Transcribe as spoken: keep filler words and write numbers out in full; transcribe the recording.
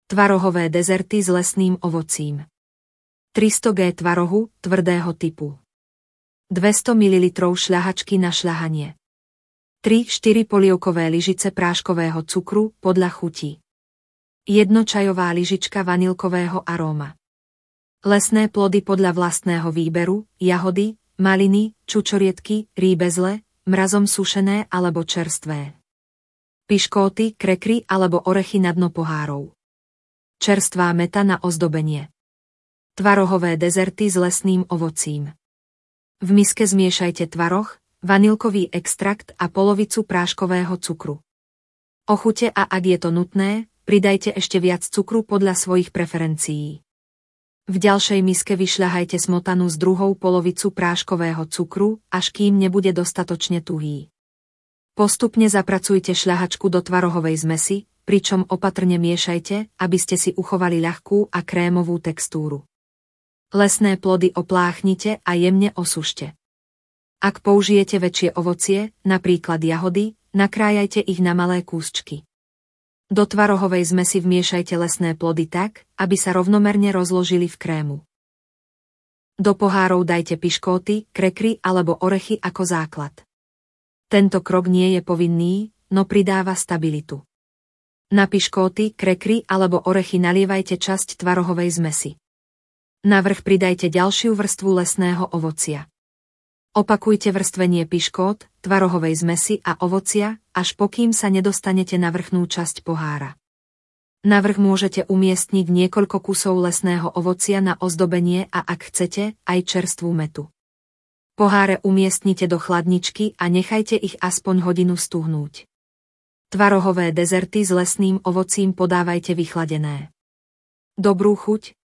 Tvarohové dezerty s lesným ovocím. tristo gramov tvarohu, tvrdého typu. dvesto mililitrov šľahačky na šľahanie. tri až štyri polievkové lyžice práškového cukru, podľa chuti. jedna čajová lyžička vanilkového aróma. Lesné plody podľa vlastného výberu, jahody, maliny, čučoriedky, rýbezle, mrazom sušené alebo čerstvé. Piškóty, krekry alebo orechy na dno pohárov. Čerstvá meta na ozdobenie. Tvarohové dezerty s lesným ovocím. V miske zmiešajte tvaroh, vanilkový extrakt a polovicu práškového cukru. Ochute a ak je to nutné, pridajte ešte viac cukru podľa svojich preferencií. V ďalšej miske vyšľahajte smotanu z druhou polovicu práškového cukru, až kým nebude dostatočne tuhý. Postupne zapracujte šľahačku do tvarohovej zmesi, pričom opatrne miešajte, aby ste si uchovali ľahkú a krémovú textúru. Lesné plody opláchnite a jemne osušte. Ak použijete väčšie ovocie, napríklad jahody, nakrájajte ich na malé kúsčky. Do tvarohovej zmesi vmiešajte lesné plody tak, aby sa rovnomerne rozložili v krému. Do pohárov dajte piškóty, krekry alebo orechy ako základ. Tento krok nie je povinný, no pridáva stabilitu. Na piškóty, krekry alebo orechy nalievajte časť tvarohovej zmesi. Navrch pridajte ďalšiu vrstvu lesného ovocia. Opakujte vrstvenie piškót, tvarohovej zmesi a ovocia, až pokým sa nedostanete na vrchnú časť pohára. Navrch môžete umiestniť niekoľko kusov lesného ovocia na ozdobenie a ak chcete, aj čerstvú metu. Poháre umiestnite do chladničky a nechajte ich aspoň hodinu stuhnúť. Tvarohové dezerty s lesným ovocím podávajte vychladené. Dobrú chuť,